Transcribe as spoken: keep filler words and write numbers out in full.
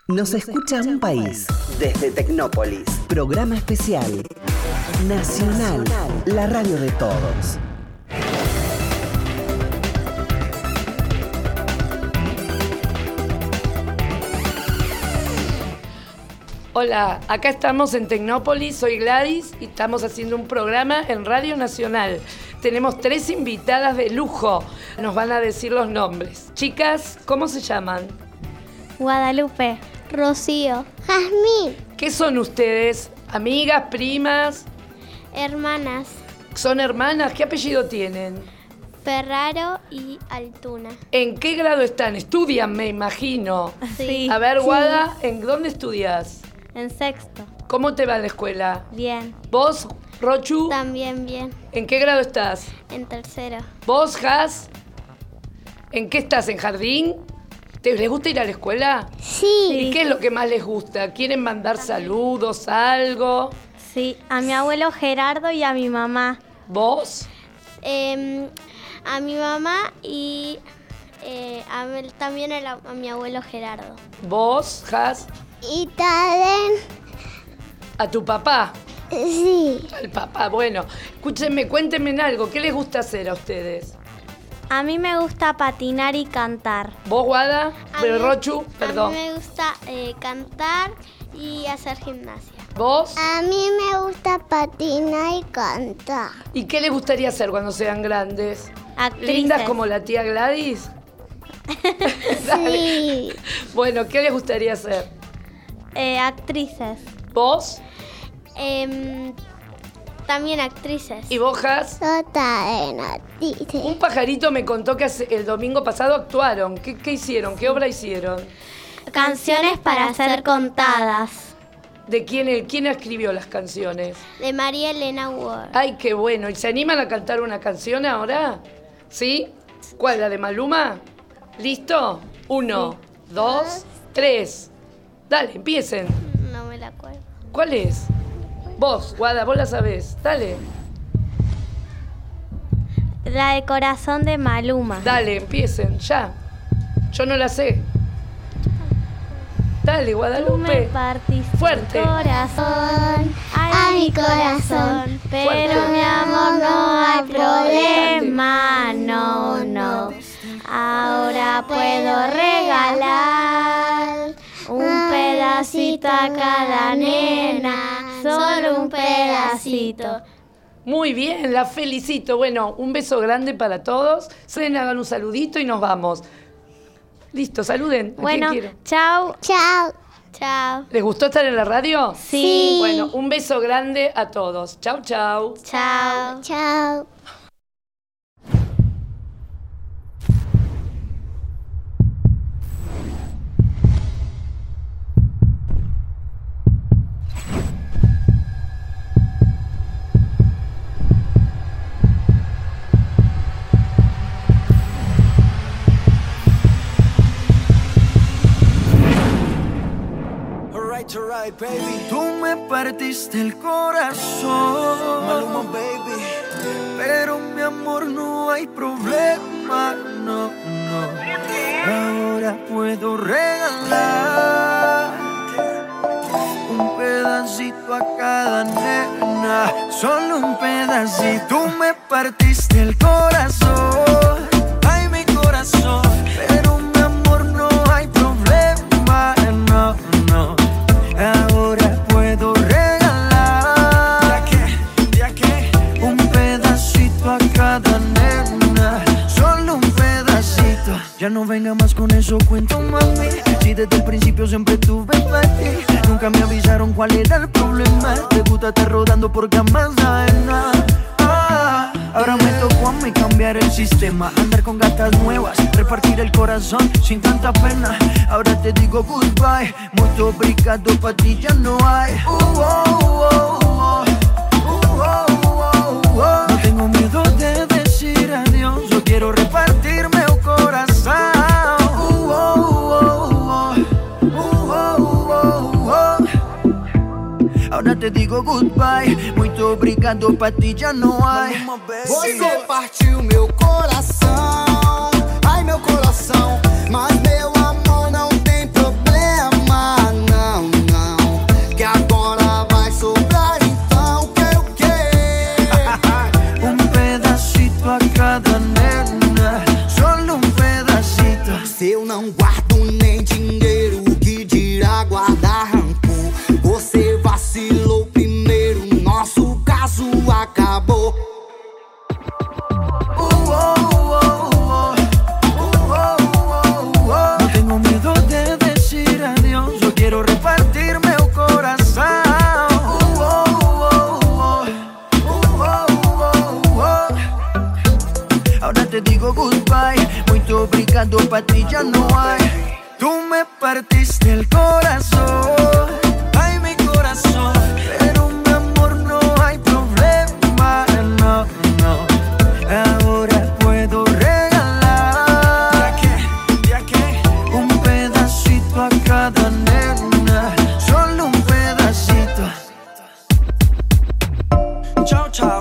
Nos escucha un país. Desde Tecnópolis. Programa especial. Nacional. La radio de todos. Hola, acá estamos en Tecnópolis, soy Gladys y estamos haciendo un programa en Radio Nacional. Tenemos tres invitadas de lujo, nos van a decir los nombres. Chicas, ¿cómo se llaman? Guadalupe, Rocío, Jazmín. ¿Qué son ustedes? ¿Amigas, primas? Hermanas. ¿Son hermanas? ¿Qué apellido tienen? Ferraro y Altuna. ¿En qué grado están? Estudian, me imagino. Sí. A ver, Sí. Guada, ¿en dónde estudias? En sexto. ¿Cómo te va en la escuela? Bien. ¿Vos, Rochu? También bien. ¿En qué grado estás? En tercero. ¿Vos, Jas? ¿En qué estás? ¿En jardín? ¿Te les gusta ir a la escuela? Sí. ¿Y qué es lo que más les gusta? ¿Quieren mandar saludos, algo? Sí, a mi abuelo Gerardo y a mi mamá. ¿Vos? Eh, a mi mamá y eh, a mi- también a, la- a mi abuelo Gerardo. ¿Vos, Jas? Y también, ¿A tu papá? sí. Al papá, bueno. Escúchenme, cuéntenme en algo. ¿Qué les gusta hacer a ustedes? A mí me gusta patinar y cantar. ¿Vos, Guada? A Pero mí- Rochu, perdón. A mí me gusta eh, cantar y hacer gimnasia. ¿Vos? A mí me gusta patinar y cantar. ¿Y qué les gustaría hacer cuando sean grandes? Actrices. ¿Lindas como la tía Gladys? Dale. Sí. Bueno, ¿qué les gustaría hacer? Eh, actrices. ¿Vos? Em, también actrices. ¿Y vos, Jas? Un pajarito me contó que hace- el domingo pasado actuaron. ¿Qué, qué hicieron? ¿Qué obra hicieron? Canciones para ser contadas. ¿De quién, quién escribió las canciones? De María Elena Ward. Ay, qué bueno. ¿Y se animan a cantar una canción ahora? ¿Sí? ¿Cuál? ¿La de Maluma? ¿Listo? Uno, dos, tres. Dale, empiecen. No me la acuerdo. ¿Cuál es? Vos, Guada, vos la sabés. Dale, La de Corazón de Maluma. dale, empiecen, ya. Yo no la sé. Dale, Tú me Guadalupe. partiste Fuerte. el corazón, a mi corazón, pero Fuerte. mi amor no hay problema, no, no. Ahora puedo regalar un pedacito a cada nena, solo un pedacito. Muy bien, la felicito. Bueno, un beso grande para todos. Se hagan un saludito y nos vamos. Listo, saluden. ¿A quién Bueno, quiero? chao. Chao. Chao. ¿Les gustó estar en la radio? Sí. Bueno, un beso grande a todos. Chau, chau. Chao. Chao. Alright, alright, baby. Tú me partiste el corazón, Maluma, baby. Pero mi amor, no hay problema, no, no. Ahora puedo regalar un pedacito a cada nena, solo un pedacito. Tú me partiste el corazón, ay, mi corazón. Pero mi amor, no hay problema, no, no. Ahora puedo regalar ¿Ya qué? Un pedacito a cada nena, solo un pedacito. Ya no venga más con eso, cuento, mami. Si desde el principio siempre tuve para ti, nunca me avisaron cuál era el problema. Te gusta estar rodando por camas ajenas. Ah, ahora me tocó a mí cambiar el sistema, andar con gatas nuevas, repartir el corazón sin tanta pena. Ahora te digo goodbye, muy obrigado, pa' ti ya no hay. Uh, oh, oh, oh. Uh, oh, oh, oh. No tengo miedo de decir adiós, yo quiero repartirme el corazón. Uh, oh, oh, oh. Uh, oh, oh, oh. Ahora te digo goodbye, muito obrigado, pra ti já não há. Você partiu meu coração, ai meu coração, mas meu amor não tem problema. llegado pa' ti ya no hay. Tú me partiste el corazón, ay mi corazón, pero mi amor no hay problema, no, no. Ahora puedo regalar un pedacito a cada nena, solo un pedacito. Chao, chao.